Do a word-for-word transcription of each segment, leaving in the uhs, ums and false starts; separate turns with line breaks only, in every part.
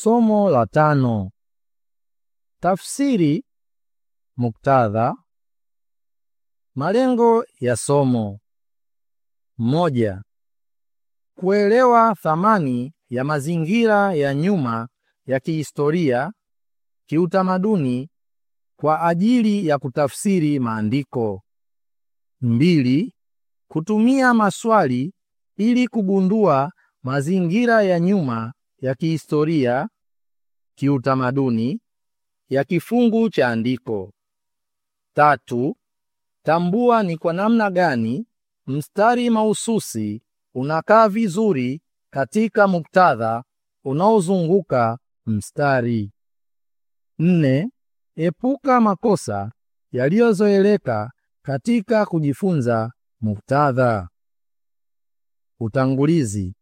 Somo la tano. Tafsiri, muktadha. Malengo ya somo. Moja. Kuelewa thamani ya mazingira ya nyuma ya kihistoria, kiutamaduni kwa ajili ya kutafsiri maandiko. Mbili. Kutumia maswali ili kugundua mazingira ya nyuma ya kihistoria, kiutamaduni ya kifungu cha andiko. Tatu. Tambua ni kwa namna gani mstari mahususi unakaa vizuri katika muktadha unaozunguka mstari. Nne. Epuka makosa yaliyozoeleka katika kujifunza muktadha. Utangulizi.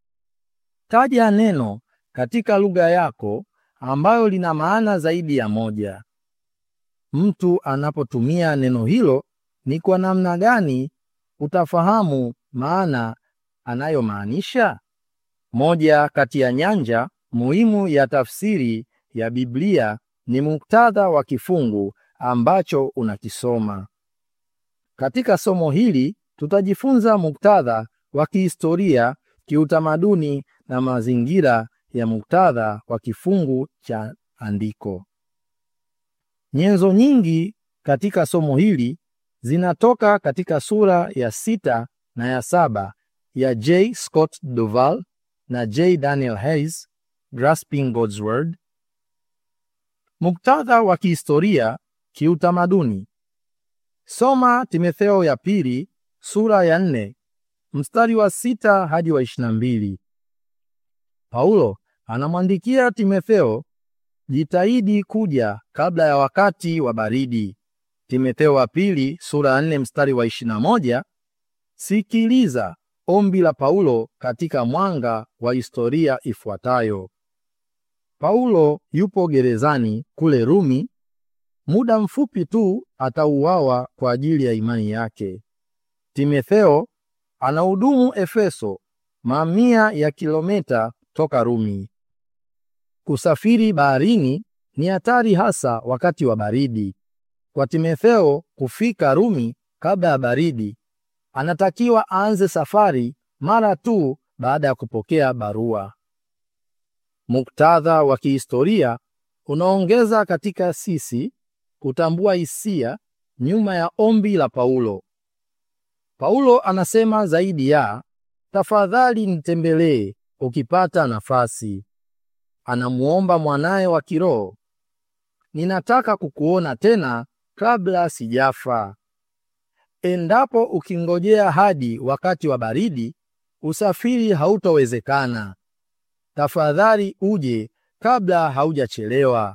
Taja neno katika lugha yako ambayo lina maana zaidi ya moja. Mtu anapotumia neno hilo, ni kwa namna gani utafahamu maana anayomaanisha? Moja kati ya nyanja muhimu ya tafsiri ya Biblia ni muktadha wa kifungu ambacho unakisoma. Katika somo hili tutajifunza muktadha wa kihistoria, kiutamaduni na mazingira ya muktadha wa kifungu cha andiko. Nyenzo nyingi katika somo hili zinatoka katika sura ya sita na ya saba ya J. Scott Duval na J. Daniel Hayes, Grasping God's Word. Muktadha wa kihistoria, kiutamaduni. Soma Timotheo ya pili sura ya nne mstari wa sita hadi wa ishirini na mbili. Paulo anamwandikia Timotheo, jitahidi kuja kabla ya wakati wa baridi. Timotheo wa pili sura ya nne mstari wa ishirini na moja. Sikiliza ombi la Paulo katika mwanga wa historia ifuatayo. Paulo yupo gerezani kule Rumi. Muda mfupi tu atauawa kwa ajili ya imani yake. Timotheo anahudumu Efeso, mamia ya kilomita toka Rumi. Kusafiri baharini ni hatari, hasa wakati wa baridi. Kwa Timotheo kufika Rumi kabla ya baridi, anatakiwa aanze safari mara tu baada ya kupokea barua. Muktadha wa kihistoria unaongeza katika sisi kutambua hisia nyuma ya ombi la Paulo. Paulo anasema zaidi ya tafadhali nitembelee ukipata nafasi. Anamuomba mwanaye wa kiroho, ninataka kukuona tena kabla sijafa. Endapo ukingojea hadi wakati wa baridi, usafiri hautowezekana. Tafadhali uje kabla haujachelewa.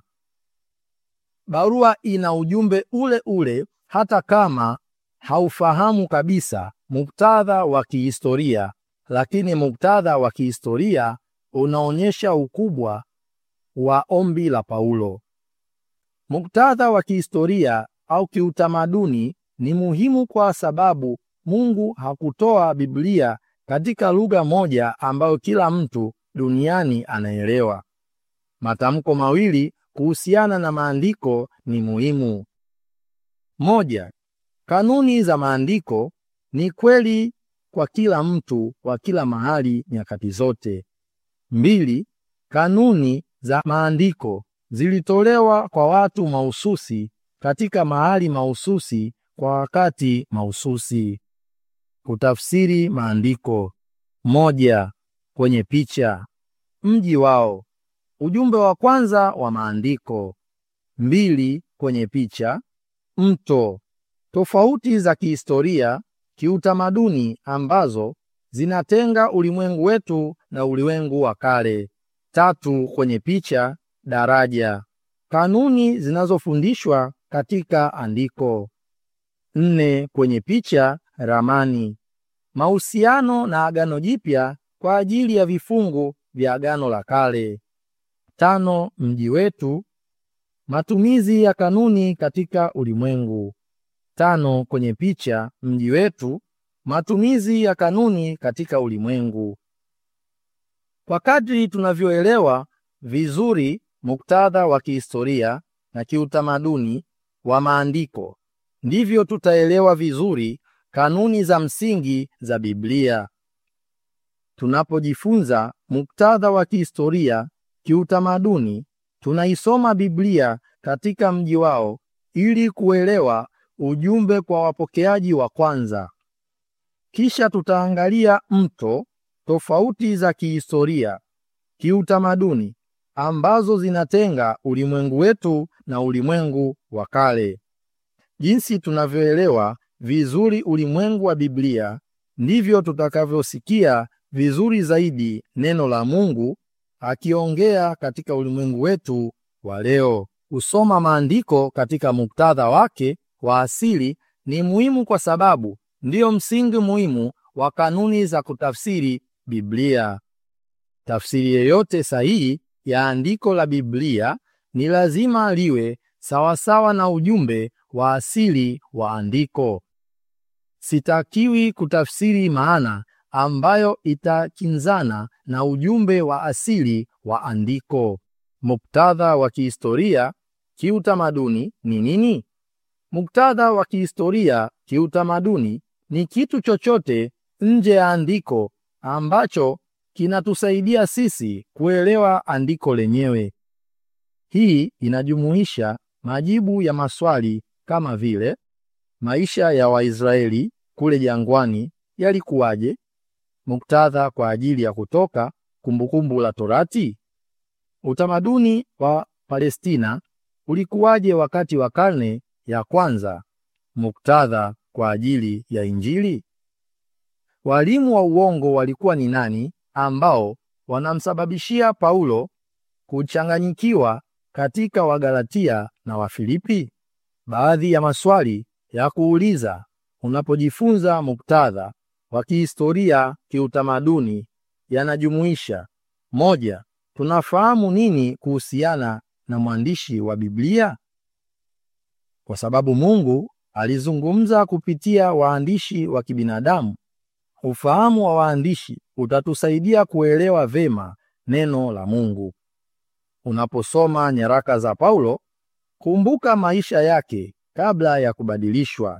Barua ina ujumbe ule ule hata kama haufahamu kabisa muktadha wa kihistoria, lakini muktadha wa kihistoria unaonyesha ukubwa wa ombi la Paulo. Muktadha wa kihistoria au kiutamaduni ni muhimu kwa sababu Mungu hakutoa Biblia katika lugha moja ambayo kila mtu duniani anaelewa. Matamko mawili kuhusiana na maandiko ni muhimu. Moja, kanuni za maandiko ni kweli kwa kila mtu wa kila mahali nyakati zote. Mbili, kanuni za maandiko zilitolewa kwa watu mahususi katika mahali mahususi kwa wakati mahususi. Kutafsiri maandiko. Moja, kwenye picha. Mji wao. Ujumbe wa kwanza wa maandiko. Mbili, kwenye picha. Mto. Tofauti za kihistoria, kiutamaduni ambazo zinatenga ulimwengu wetu na ulimwengu wa kale. Tatu, kwenye picha. Daraja. Kanuni zinazofundishwa katika andiko. Nne, kwenye picha. Ramani. Mahusiano na Agano Jipya kwa ajili ya vifungu vya Agano la Kale. Tano, mji wetu. Matumizi ya kanuni katika ulimwengu. Tano, kwenye picha. Mji wetu. Matumizi ya kanuni katika ulimwengu. Kwa kadri tunavyoelewa vizuri muktadha wa kihistoria na kiutamaduni wa maandiko, ndivyo tutaelewa vizuri kanuni za msingi za Biblia. Tunapojifunza muktadha wa kihistoria, kiutamaduni, tunaisoma Biblia katika mji wao ili kuelewa ujumbe kwa wapokeaji wa kwanza. Kisha tutaangalia mto tofauti za kihistoria, kiutamaduni ambazo zinatenga ulimwengu wetu na ulimwengu wa kale. Jinsi tunavyoelewa vizuri ulimwengu wa Biblia, ndivyo tutakavyosikia vizuri zaidi neno la Mungu akiongea katika ulimwengu wetu wa leo. Kusoma maandiko katika muktadha wake wa asili ni muhimu kwa sababu ndiyo msingi muhimu wa kanuni za kutafsiri Biblia. Tafsiri yoyote sahihi ya andiko la Biblia ni lazima liwe sawasawa na ujumbe wa asili wa andiko. Sitakiwi kutafsiri maana ambayo itakinzana na ujumbe wa asili wa andiko. Muktadha wa kihistoria, kiutamaduni ni nini? Muktadha wa kihistoria, kiutamaduni ni kitu chochote nje ya andiko ambacho kinatusaidia sisi kuelewa andiko lenyewe. Hii inajumuisha majibu ya maswali kama vile: maisha ya Waisraeli kule jangwani yalikuwaje? Muktadha kwa ajili ya Kutoka, Kumbukumbu la Torati. Utamaduni wa Palestina ulikuwaje wakati wa karne ya kwanza? Muktadha kwa ajili ya Injili. Walimu wa uongo walikuwa ni nani ambao wanamsababishia Paulo kuchanganyikiwa katika Wagalatia na Wafilipi? Baadhi ya maswali ya kuuliza unapojifunza muktadha wa kihistoria, kiutamaduni yanajumuisha: moja, tunafahamu nini kuhusiana na mwandishi wa Biblia? Kwa sababu Mungu alizungumza kupitia waandishi wa kibinadamu, ufahamu wa waandishi utatusaidia kuelewa vema neno la Mungu. Unaposoma nyaraka za Paulo, kumbuka maisha yake kabla ya kubadilishwa.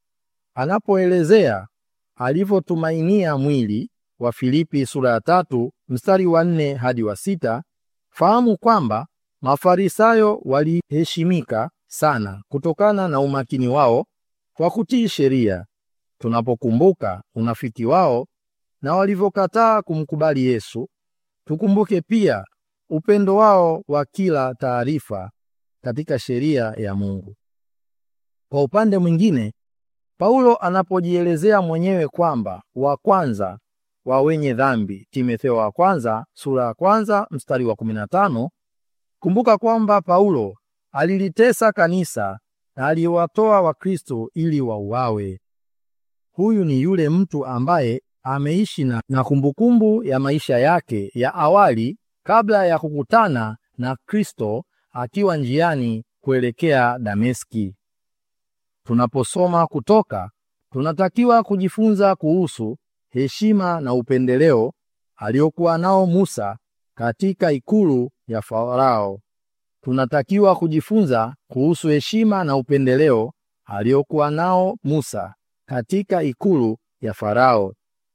Anapoelezea alivyotumainia mwili, wa Filipi sura ya tatu mstari wa nne hadi wa sita, fahamu kwamba Mafarisayo waliheshimika sana kutokana na umakini wao kwa kutii sheria. Tunapokumbuka unafiki wao na walivyokataa kumkubali Yesu, tukumbuke pia upendo wao wa kila taarifa katika sheria ya Mungu. Kwa upande mwingine, Paulo anapojielezea mwenyewe kwamba wa kwanza wa wenye dhambi, Timotheo wa kwanza sura ya kwanza mstari wa kumi na tano, kumbuka kwamba Paulo alilitesa kanisa na aliwatoa Wakristo ili wauawe. Huyu ni yule mtu ambaye ameishi na, na kumbukumbu ya maisha yake ya awali kabla ya kukutana na Kristo akiwa njiani kuelekea Dameski. Tunaposoma Kutoka, tunatakiwa kujifunza kuhusu heshima na upendeleo aliokuwa nao Musa katika ikulu ya Farao. Tunatakiwa kujifunza kuhusu heshima na upendeleo aliokuwa nao Musa katika ikulu ya Farao.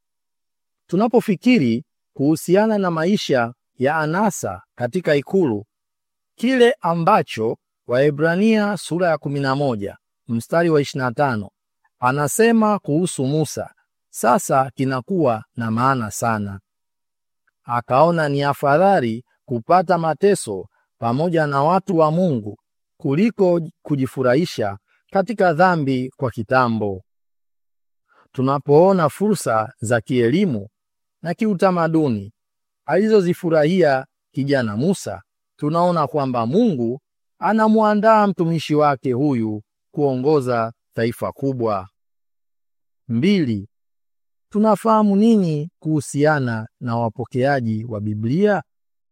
Tunapofikiri kuhusiana na maisha ya anasa katika ikulu, kile ambacho Waebrania sura ya kumi na moja mstari wa ishirini na tano anasema kuhusu Musa sasa kinakuwa na maana sana. Akaona ni afadhali kupata mateso pamoja na watu wa Mungu kuliko kujifurahisha katika dhambi kwa kitambo. Tunapoona fursa za kielimu na kiutamaduni alizozifurahia kijana Musa, tunaona kwamba Mungu anamuandaa mtumishi wake huyu kuongoza taifa kubwa. Mbili, tunafahamu nini kuhusiana na wapokeaji wa Biblia?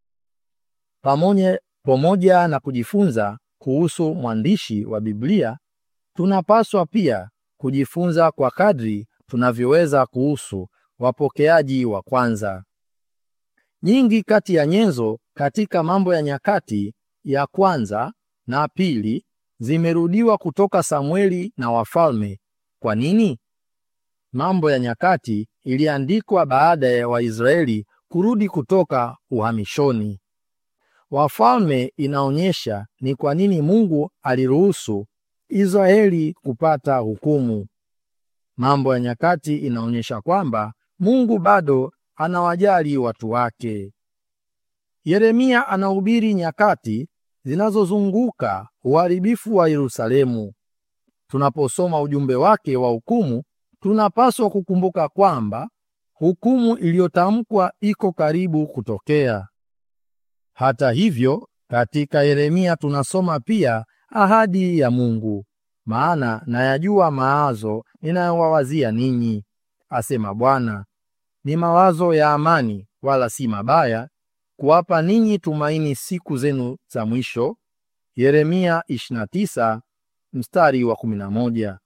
Pamoja, pamoja na kujifunza kuhusu mwandishi wa Biblia, tunapaswa pia kujifunza kwa kadri tunavyoweza kuhusu wapokeaji wa kwanza. Nyingi kati ya nyenzo katika Mambo ya Nyakati ya kwanza na pili zimerudiwa kutoka Samueli na Wafalme. Kwa nini? Mambo ya Nyakati iliandikwa baada ya Waisraeli kurudi kutoka uhamishoni. Wafalme inaonyesha ni kwa nini Mungu aliruhusu Israeli kupata hukumu. Mambo ya Nyakati inaonyesha kwamba Mungu bado anawajali watu wake. Yeremia anahubiri nyakati zinazozunguka uharibifu wa Yerusalemu. Tunaposoma ujumbe wake wa hukumu, tunapaswa kukumbuka kwamba hukumu iliyotamkwa iko karibu kutokea. Hata hivyo, katika Yeremia tunasoma pia ahadi ya Mungu. Maana nayajua mawazo ninayowawazia ninyi, asema Bwana, ni mawazo ya amani wala si mabaya, kuwapa ninyi tumaini siku zenu za mwisho. Yeremia ishirini na tisa mstari wa kumi na moja.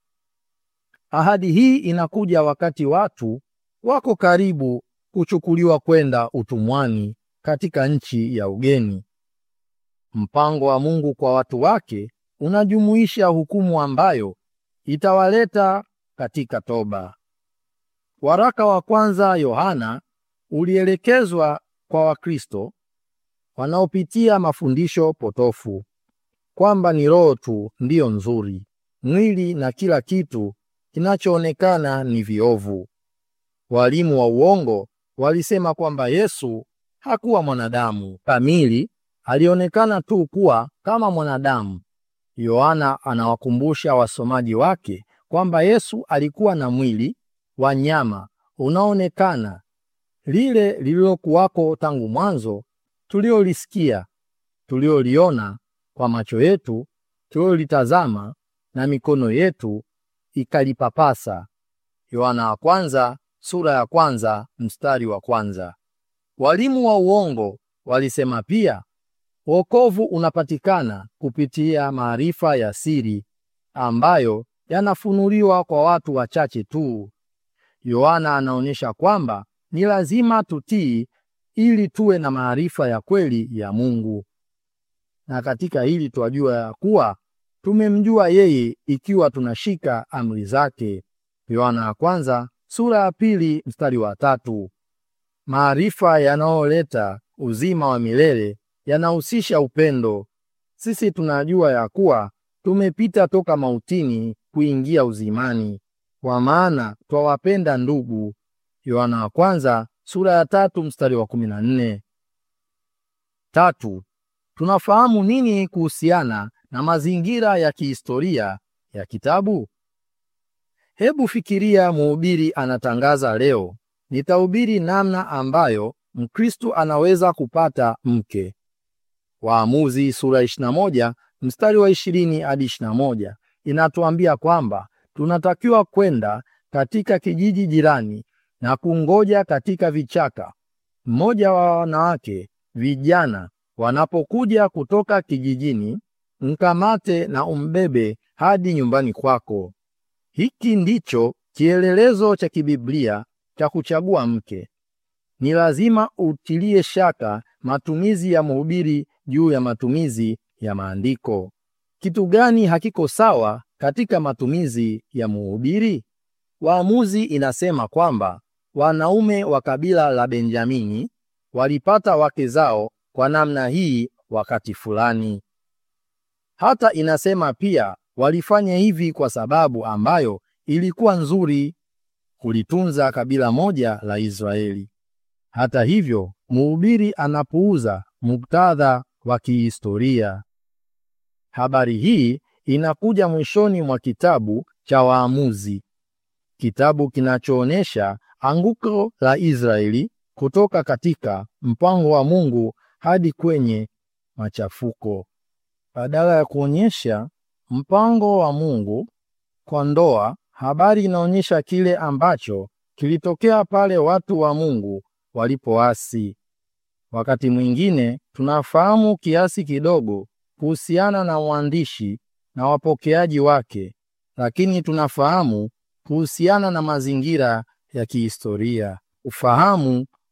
Ahadi hii inakuja wakati watu wako karibu kuchukuliwa kwenda utumwani katika nchi ya ugeni. Mpango wa Mungu kwa watu wake unajumuisha hukumu ambayo itawaleta katika toba. Waraka wa kwanza Yohana ulielekezwa kwa Wakristo wanaopitia mafundisho potofu kwamba ni roho tu ndiyo nzuri, mwili na kila kitu kinachoonekana ni viovu. Walimu wa uongo walisema kwamba Yesu hakuwa mwanadamu kamili, alionekana tu kuwa kama mwanadamu. Yohana anawakumbusha wasomaji wake kwamba Yesu alikuwa na mwili wa nyama unaonekana, lile lililokuwako tangu mwanzo, tuliolisikia, tulioliona kwa macho yetu, tuliolitazama na mikono yetu ikalipapasa. Yohana wa kwanza sura ya kwanza mstari wa kwanza. Walimu wa uongo walisema pia wokovu unapatikana kupitia maarifa ya siri ambayo yanafunuliwa kwa watu wachache tu. Yohana anaonyesha kwamba ni lazima tutii ili tuwe na maarifa ya kweli ya Mungu. Na katika hili twajua ya kuwa tumemjua yeye ikiwa tunashika amri zake. Yohana wa kwanza sura ya pili mstari wa tatu. Maarifa yanayoleta uzima wa milele yanahusisha upendo. Sisi tunajua ya kuwa tumepita toka mautini kuingia uzimani, kwa maana twawapenda ndugu. Yohana wa kwanza sura ya tatu mstari wa kumi na nne. Tatu, tunafahamu nini kuhusiana na mazingira ya kihistoria ya kitabu? Hebu fikiria mhubiri anatangaza leo, nitahubiri namna ambayo Mkristo anaweza kupata mke. Waamuzi sura ishirini na moja mstari wa ishirini hadi ishirini na moja inatuambia kwamba tunatakiwa kwenda katika kijiji jirani na kungoja katika vichaka. Mmoja wa wanawake vijana wanapokuja kutoka kijijini, mkamate na umbebe hadi nyumbani kwako. Hiki ndicho kielelezo cha kibiblia cha kuchagua mke. Ni lazima utilie shaka matumizi ya mhubiri juu ya matumizi ya maandiko. Kitu gani hakiko sawa katika matumizi ya mhubiri? Waamuzi inasema kwamba wanaume wa kabila la Benjamini walipata wake zao kwa namna hii wakati fulani. Hata inasema pia walifanya hivi kwa sababu ambayo ilikuwa nzuri kulitunza kabila moja la Israeli. Hata hivyo, mhubiri anapuuza muktadha wa kihistoria. Habari hii inakuja mwishoni mwa kitabu cha Waamuzi, kitabu kinachoonesha anguko la Israeli kutoka katika mpango wa Mungu hadi kwenye machafuko. Badala ya kuonyesha mpango wa Mungu kwa ndoa, habari inaonyesha kile ambacho kilitokea pale watu wa Mungu walipoasi. Wakati mwingine tunafahamu kiasi kidogo kuhusiana na mwandishi na wapokeaji wake, lakini tunafahamu kuhusiana na mazingira ya kihistoria. Ufahamu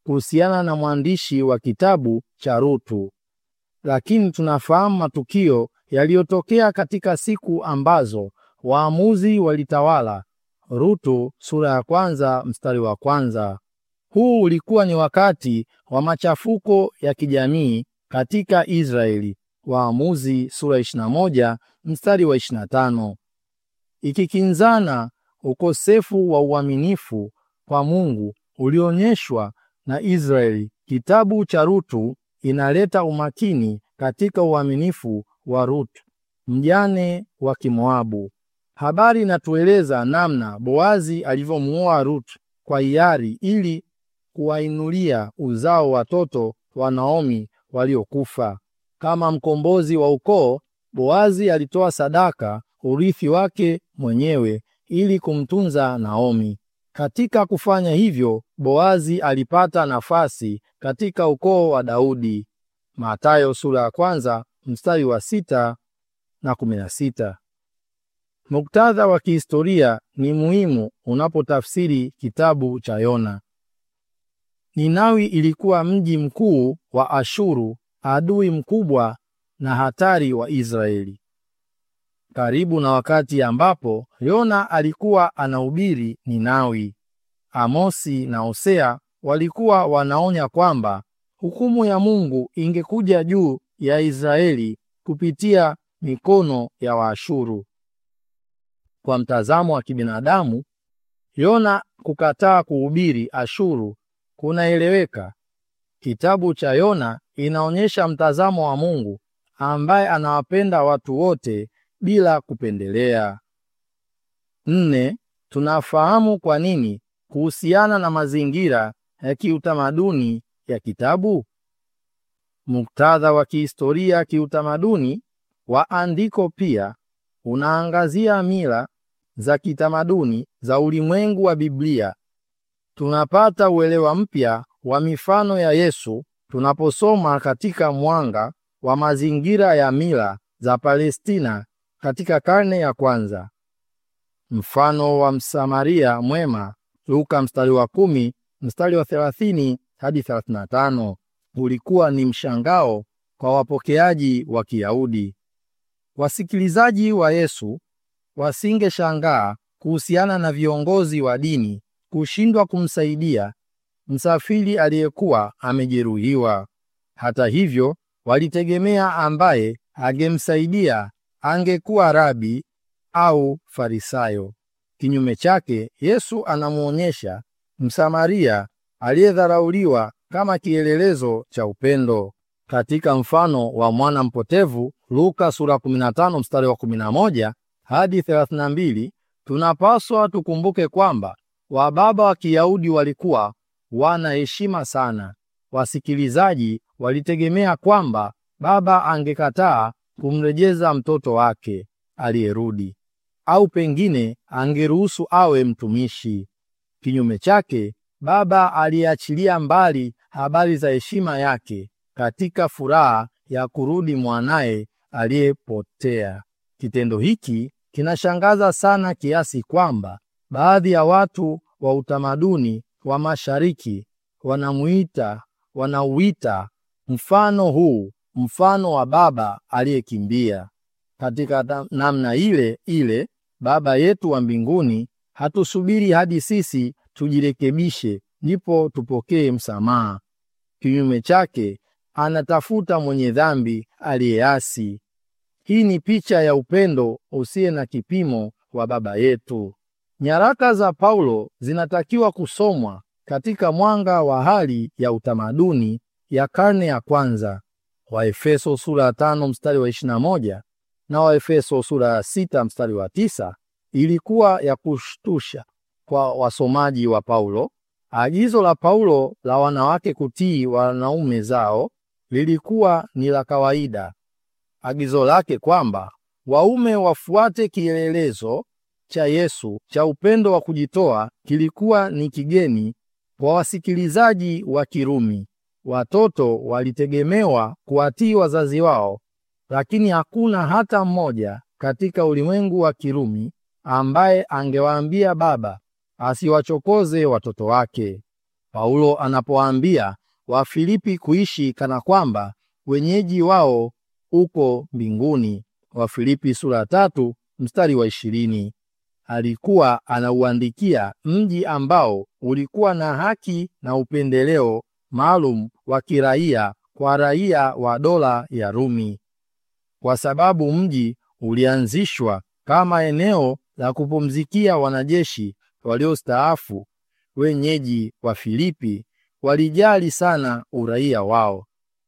kuhusiana na mwandishi wa kitabu cha Ruthu, lakini tunafahamu matukio yaliyotokea katika siku ambazo waamuzi walitawala. Ruthu sura ya kwanza mstari wa kwanza. Huu ulikuwa ni wakati wa machafuko ya kijamii katika Israeli. Waamuzi sura ishirini na moja mstari wa ishirini na tano. Ikikinzana ukosefu wa uaminifu kwa Mungu ulionyeshwa na Israeli, kitabu cha Ruthu inaleta umakini katika uaminifu wa Ruthu, mjane wa Kimoabu. Habari inatueleza namna Boazi alivyomuoa Ruthu kwa hiari ili kuwainulia uzao watoto wa Naomi waliokufa. Kama mkombozi wa ukoo, Boazi alitoa sadaka urithi wake mwenyewe ili kumtunza Naomi. Katika kufanya hivyo, Boazi alipata nafasi katika ukoo wa Daudi. Mathayo sura ya kwanza mstari wa sita na kumi na sita. Muktadha wa kihistoria ni muhimu unapotafsiri kitabu cha Yona. Ninawi ilikuwa mji mkuu wa Ashuru, adui mkubwa na hatari wa Israeli. Karibu na wakati ambapo Yona alikuwa anahubiri Ninawi, Amosi na Hosea walikuwa wanaonya kwamba hukumu ya Mungu ingekuja juu ya Israeli kupitia mikono ya Waashuru. Kwa mtazamo wa kibinadamu, Yona kukataa kuhubiri Ashuru kunaeleweka. Kitabu cha Yona inaonyesha mtazamo wa Mungu ambaye anawapenda watu wote bila kupendelea. Nne, tunafahamu kwa nini kuhusiana na mazingira ya kiutamaduni ya kitabu. Muktadha wa kihistoria kiutamaduni wa andiko pia unaangazia mila za kitamaduni za ulimwengu wa Biblia. Tunapata uelewa mpya wa mifano ya Yesu tunaposoma katika mwanga wa mazingira ya mila za Palestina katika karne ya kwanza. Mfano wa Msamaria mwema, Luka mstari wa kumi mstari wa thelathini hadi thelathini na tano, ulikuwa ni mshangao kwa wapokeaji wa Kiyahudi. Wasikilizaji wa Yesu wasingeshangaa kuhusiana na viongozi wa dini kushindwa kumsaidia msafiri aliyekuwa amejeruhiwa. Hata hivyo, walitegemea ambaye angemsaidia angekuwa rabi au farisayo. Kinyume chake, Yesu anamuonyesha Msamaria aliyedharauliwa kama kielelezo cha upendo. Katika mfano wa mwana mpotevu, Luka sura kumi na tano mstari wa kumi na moja hadi thelathini na mbili, tunapaswa tukumbuke kwamba wababa wa Kiyahudi walikuwa wana heshima sana. Wasikilizaji walitegemea kwamba baba angekataa kumrejeza mtoto wake aliyerudi, au pengine angeruhusu awe mtumishi. Kinyume chake, baba aliachilia mbali habari za heshima yake katika furaha ya kurudi mwanaye aliyepotea. Kitendo hiki kinashangaza sana kiasi kwamba baadhi ya watu wa utamaduni wa Mashariki wanamuita wanauita mfano huu mfano wa baba aliyekimbia. Katika namna ile ile, Baba yetu wa mbinguni hatusubiri hadi sisi tujirekebishe ndipo tupokee msamaha. Kinyume chake, anatafuta mwenye dhambi aliyeasi. Hii ni picha ya upendo usiye na kipimo wa Baba yetu. Nyaraka za Paulo zinatakiwa kusomwa katika mwanga wa hali ya utamaduni ya karne ya kwanza. Waefeso sura ya tano mstari wa ishirini na moja na Waefeso sura ya sita mstari wa tisa ilikuwa ya kushtusha kwa wasomaji wa Paulo. Agizo la Paulo la wanawake kutii wanaume zao lilikuwa ni la kawaida. Agizo lake kwamba waume wafuate kielelezo cha Yesu cha upendo wa kujitoa kilikuwa ni kigeni kwa wasikilizaji wa Kirumi. Watoto walitegemewa kuwatii wazazi wao, lakini hakuna hata mmoja katika ulimwengu wa Kirumi ambaye angewaambia baba asiwachokoze watoto wake. Paulo anapoambia Wafilipi kuishi kana kwamba wenyeji wao uko mbinguni. Wafilipi sura ya tatu mstari wa ishirini. Alikuwa anauandikia mji ambao ulikuwa na haki na upendeleo maalum wa kiraia kwa raia wa dola ya Rumi, kwa sababu mji ulianzishwa kama eneo la kupumzikia wanajeshi waliostaafu. Wenyeji wa Filipi walijali sana uraia wao.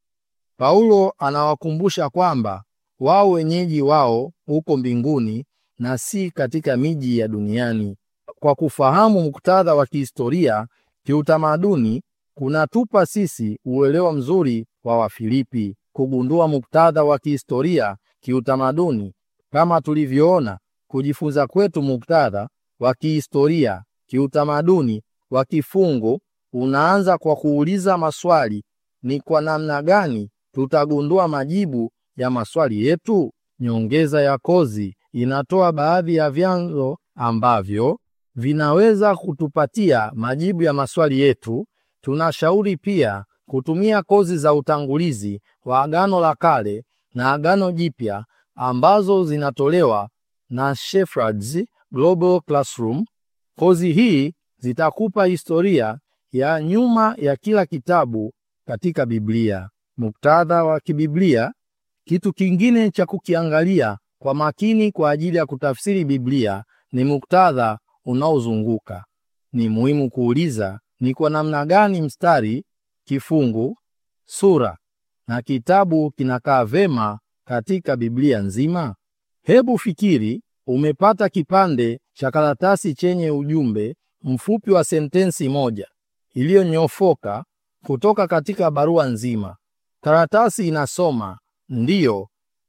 Paulo anawakumbusha kwamba wao wenyeji wao uko mbinguni na si katika miji ya duniani. Kwa kufahamu muktadha wa kihistoria, kiutamaduni, kunatupa sisi uelewa mzuri wa Wafilipi. Kugundua muktadha wa kihistoria, kiutamaduni, kama tulivyoona, kujifunza kwetu muktadha wa kihistoria, kiutamaduni wa kifungu unaanza kwa kuuliza maswali: ni kwa namna gani tutagundua majibu ya maswali yetu? Nyongeza ya kozi inatoa baadhi ya vyanzo ambavyo vinaweza kutupatia majibu ya maswali yetu. Tunashauri pia kutumia kozi za utangulizi wa Agano la Kale na Agano Jipya ambazo zinatolewa na Shepherd's Global Classroom. Kozi hii zitakupa historia ya nyuma ya kila kitabu katika Biblia. Muktadha wa kibiblia. Kitu kingine cha kukiangalia kwa makini kwa ajili ya kutafsiri Biblia ni muktadha unaozunguka. Ni muhimu kuuliza ni kwa namna gani mstari, kifungu, sura na kitabu kinakaa vema katika Biblia nzima. Hebu fikiri, umepata kipande cha karatasi chenye ujumbe mfupi wa sentensi moja iliyonyofoka kutoka katika barua nzima. Karatasi inasoma, ndiyo,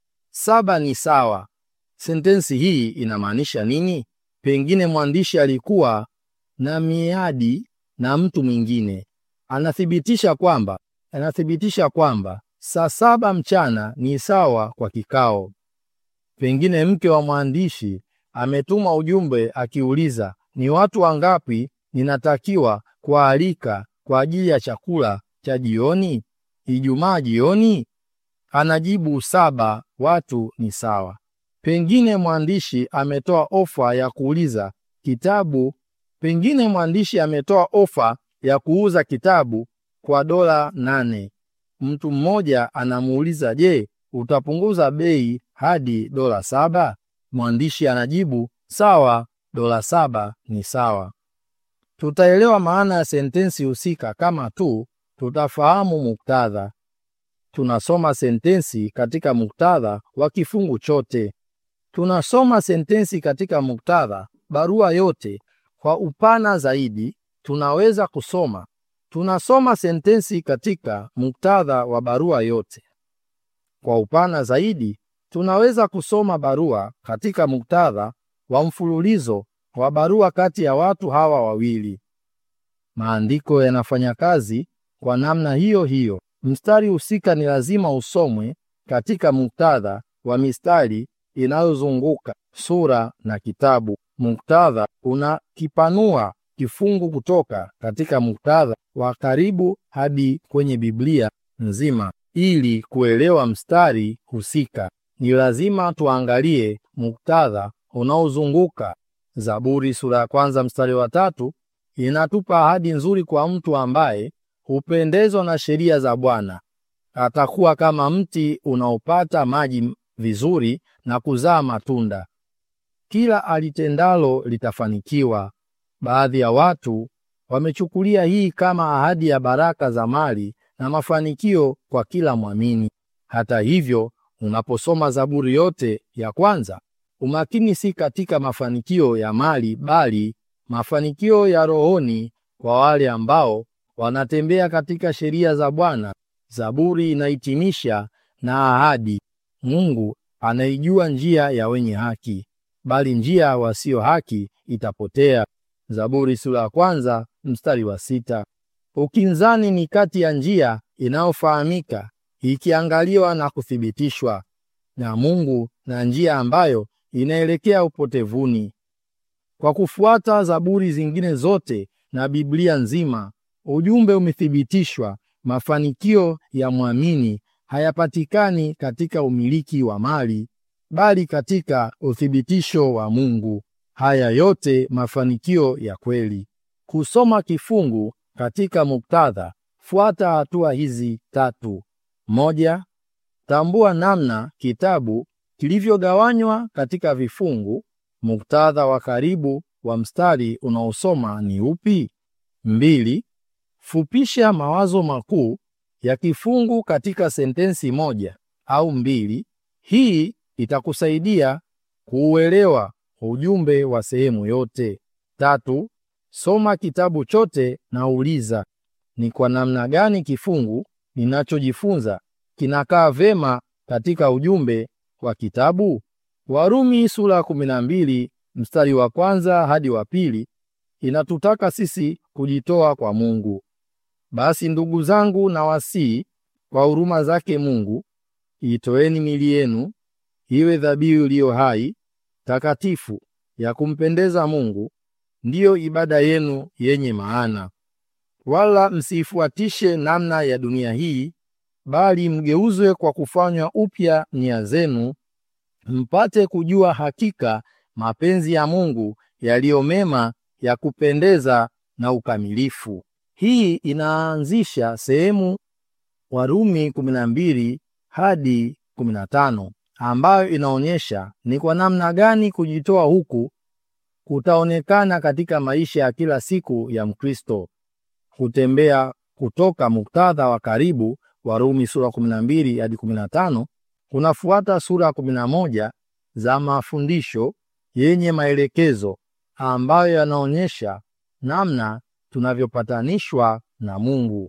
saba ni sawa. Sentensi hii inamaanisha nini? Pengine mwandishi alikuwa na miadi na mtu mwingine. Anathibitisha kwamba anathibitisha kwamba saa saba mchana ni sawa kwa kikao. Pengine mke wa mwandishi ametuma ujumbe akiuliza, ni watu wangapi ninatakiwa kualika kwa ajili ya chakula cha jioni Ijumaa jioni? Anajibu, saba watu ni sawa. Pengine mwandishi ametoa ofa ya kuuliza kitabu Pengine mwandishi ametoa ofa ya kuuza kitabu kwa dola nane. Mtu mmoja anamuuliza, je, utapunguza bei hadi dola saba? Mwandishi anajibu, sawa, dola saba ni sawa. Tutaelewa maana ya sentensi husika kama tu tutafahamu muktadha. Tunasoma sentensi katika muktadha wa kifungu chote. Tunasoma sentensi katika muktadha barua yote. Kwa upana zaidi, tunaweza kusoma tunasoma sentensi katika muktadha wa barua yote. Kwa upana zaidi, tunaweza kusoma barua katika muktadha wa mfululizo wa barua kati ya watu hawa wawili. Maandiko yanafanya kazi kwa namna hiyo hiyo. Mstari husika ni lazima usomwe katika muktadha wa mistari inayozunguka sura na kitabu. Muktadha unakipanua kifungu kutoka katika muktadha wa karibu hadi kwenye Biblia nzima. Ili kuelewa mstari husika, ni lazima tuangalie muktadha unaozunguka. Zaburi sura ya kwanza mstari wa tatu inatupa ahadi nzuri kwa mtu ambaye hupendezwa na sheria za Bwana. Atakuwa kama mti unaopata maji vizuri na kuzaa matunda. Kila alitendalo litafanikiwa. Baadhi ya watu wamechukulia hii kama ahadi ya baraka za mali na mafanikio kwa kila mwamini. Hata hivyo, unaposoma Zaburi yote ya kwanza, umakini si katika mafanikio ya mali, bali mafanikio ya rohoni kwa wale ambao wanatembea katika sheria za Bwana. Zaburi inahitimisha na ahadi, Mungu anaijua njia ya wenye haki, bali njia ya wasio haki itapotea. Zaburi sura ya kwanza mstari wa sita. Ukinzani ni kati ya njia inayofahamika ikiangaliwa na kuthibitishwa na Mungu na njia ambayo inaelekea upotevuni. Kwa kufuata Zaburi zingine zote na Biblia nzima, ujumbe umethibitishwa. Mafanikio ya mwamini hayapatikani katika umiliki wa mali, bali katika uthibitisho wa Mungu. Haya yote mafanikio ya kweli. Kusoma kifungu katika muktadha, fuata hatua hizi tatu. Moja, tambua namna kitabu kilivyogawanywa katika vifungu. Muktadha wa karibu wa mstari unaosoma ni upi? Mbili, fupisha mawazo makuu ya kifungu katika sentensi moja au mbili. Hii itakusaidia kuuelewa ujumbe wa sehemu yote. Tatu, soma kitabu chote na uliza, ni kwa namna gani kifungu ninachojifunza kinakaa vema katika ujumbe wa kitabu? Warumi sura kumi na mbili mstari wa kwanza hadi wa pili inatutaka sisi kujitoa kwa Mungu. Basi ndugu zangu, na wasii kwa huruma zake Mungu, itoeni miili yenu iwe dhabihu iliyo hai, takatifu, ya kumpendeza Mungu, ndiyo ibada yenu yenye maana. Wala msifuatishe namna ya dunia hii, bali mgeuzwe kwa kufanywa upya nia zenu, mpate kujua hakika mapenzi ya Mungu yaliyo mema, ya kupendeza na ukamilifu. Hii inaanzisha sehemu Warumi kumi na mbili hadi kumi na tano, ambayo inaonyesha ni kwa namna gani kujitoa huku kutaonekana katika maisha ya kila siku ya Mkristo. Kutembea kutoka muktadha wa karibu Warumi sura kumi na mbili hadi kumi na tano kunafuata sura kumi na moja za mafundisho yenye maelekezo ambayo yanaonyesha namna tunavyopatanishwa na Mungu.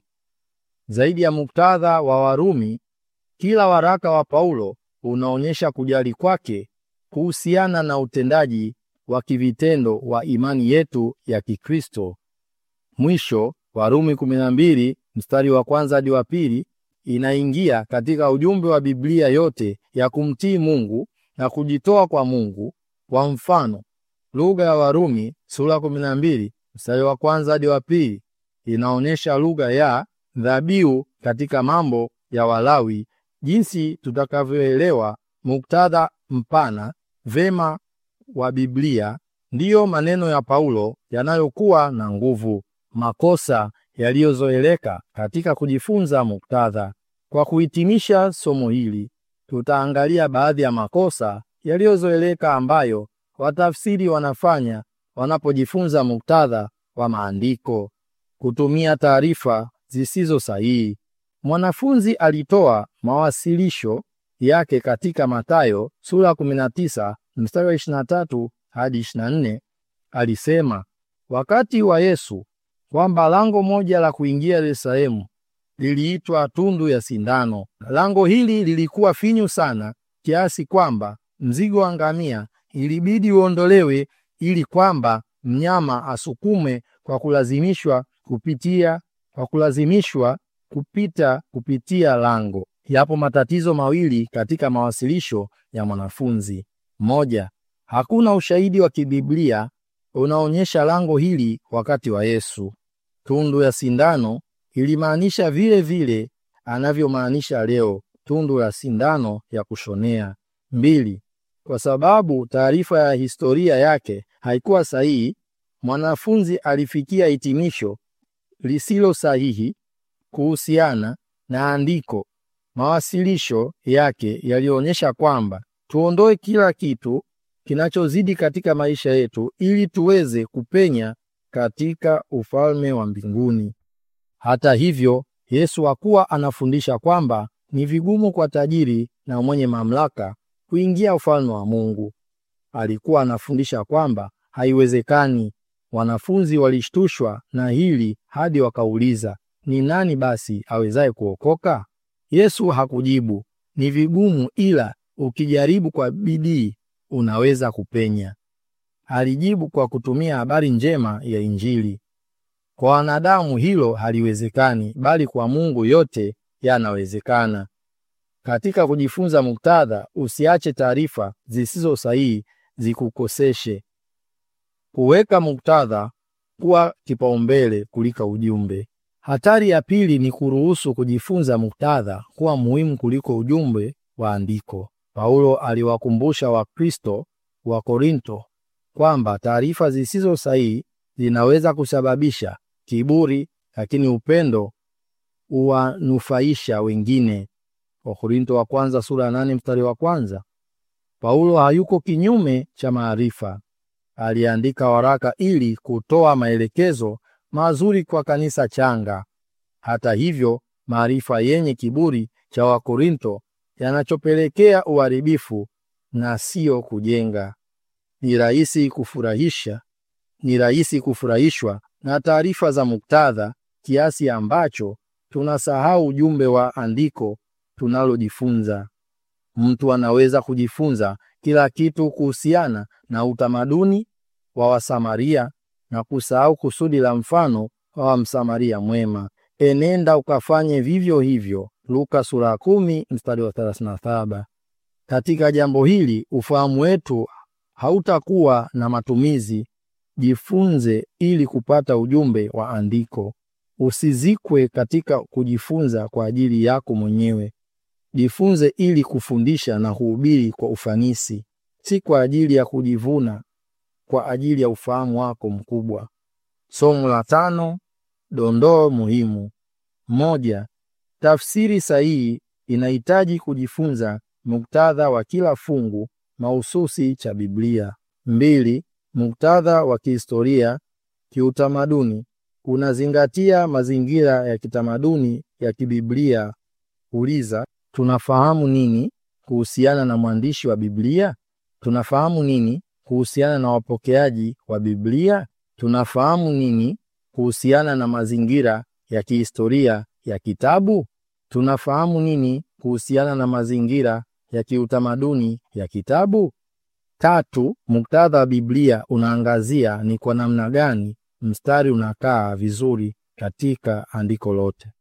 Zaidi ya muktadha wa Warumi, kila waraka wa Paulo unaonyesha kujali kwake kuhusiana na utendaji wa kivitendo wa imani yetu ya Kikristo. Mwisho, Warumi kumi na mbili mstari wa kwanza hadi wa pili inaingia katika ujumbe wa Biblia yote ya kumtii Mungu na kujitoa kwa Mungu. Kwa mfano, lugha ya Warumi sura kumi na mbili mstari wa kwanza hadi wa pili inaonyesha lugha ya dhabihu katika mambo ya Walawi. Jinsi tutakavyoelewa muktadha mpana vema wa Biblia, ndiyo maneno ya Paulo yanayokuwa na nguvu. Makosa yaliyozoeleka katika kujifunza muktadha. Kwa kuhitimisha somo hili, tutaangalia baadhi ya makosa yaliyozoeleka ambayo watafsiri wanafanya wanapojifunza muktadha wa maandiko. Kutumia taarifa zisizo sahihi. Mwanafunzi alitoa mawasilisho yake katika Mathayo sura kumi na tisa mstari wa ishirini na tatu hadi ishirini na nne. Alisema wakati wa Yesu kwamba lango moja la kuingia Yerusalemu liliitwa tundu ya sindano. Lango hili lilikuwa finyu sana kiasi kwamba mzigo wa ngamia ilibidi uondolewe ili kwamba mnyama asukume kwa kulazimishwa kupitia kwa kulazimishwa kupita kupitia lango. Yapo matatizo mawili katika mawasilisho ya mwanafunzi. Moja, hakuna ushahidi wa kibiblia unaonyesha lango hili wakati wa Yesu. Tundu ya sindano ilimaanisha vile vile anavyomaanisha leo, tundu la sindano ya kushonea. Mbili, kwa sababu taarifa ya historia yake haikuwa sahihi, mwanafunzi alifikia hitimisho lisilo sahihi kuhusiana na andiko. Mawasilisho yake yalionyesha kwamba tuondoe kila kitu kinachozidi katika maisha yetu ili tuweze kupenya katika ufalme wa mbinguni. Hata hivyo, Yesu hakuwa anafundisha kwamba ni vigumu kwa tajiri na mwenye mamlaka kuingia ufalme wa Mungu. Alikuwa anafundisha kwamba haiwezekani. Wanafunzi walishtushwa na hili hadi wakauliza, ni nani basi awezaye kuokoka? Yesu hakujibu, ni vigumu, ila ukijaribu kwa bidii unaweza kupenya. Alijibu kwa kutumia habari njema ya Injili. Kwa wanadamu hilo haliwezekani, bali kwa Mungu yote yanawezekana. Katika kujifunza muktadha, usiache taarifa zisizo sahihi zikukoseshe. Kuweka muktadha kuwa kipaumbele kuliko ujumbe. Hatari ya pili ni kuruhusu kujifunza muktadha kuwa muhimu kuliko ujumbe wa andiko. Paulo aliwakumbusha Wakristo wa Korinto kwamba taarifa zisizo sahihi zinaweza kusababisha kiburi, lakini upendo uwanufaisha wengine. Wakorinto wa kwanza sura ya nane mstari wa kwanza. Paulo hayuko kinyume cha maarifa. Aliandika waraka ili kutoa maelekezo mazuri kwa kanisa changa. Hata hivyo, maarifa yenye kiburi cha Wakorinto yanachopelekea uharibifu na sio kujenga. Ni rahisi kufurahisha, ni rahisi kufurahishwa na taarifa za muktadha kiasi ambacho tunasahau ujumbe wa andiko tunalojifunza. Mtu anaweza kujifunza kila kitu kuhusiana na utamaduni wa Wasamaria na kusahau kusudi la mfano wa Msamaria mwema. Enenda ukafanye vivyo hivyo. Luka sura kumi mstari wa thelathini na saba. Katika jambo hili ufahamu wetu hautakuwa na matumizi. Jifunze ili kupata ujumbe wa andiko. Usizikwe katika kujifunza kwa ajili yako mwenyewe. Jifunze ili kufundisha na kuhubiri kwa ufanisi, si kwa ajili ya kujivuna, kwa ajili ya ufahamu wako mkubwa. Somo la tano, dondoo muhimu. Moja, tafsiri sahihi inahitaji kujifunza muktadha wa kila fungu mahususi cha Biblia. Mbili, muktadha wa kihistoria, kiutamaduni unazingatia mazingira ya kitamaduni ya kibiblia. Uliza, tunafahamu nini kuhusiana na mwandishi wa Biblia? Tunafahamu nini kuhusiana na wapokeaji wa Biblia? Tunafahamu nini kuhusiana na mazingira ya kihistoria ya kitabu? Tunafahamu nini kuhusiana na mazingira ya kiutamaduni ya kitabu? Tatu, muktadha wa Biblia unaangazia ni kwa namna gani mstari unakaa vizuri katika andiko lote.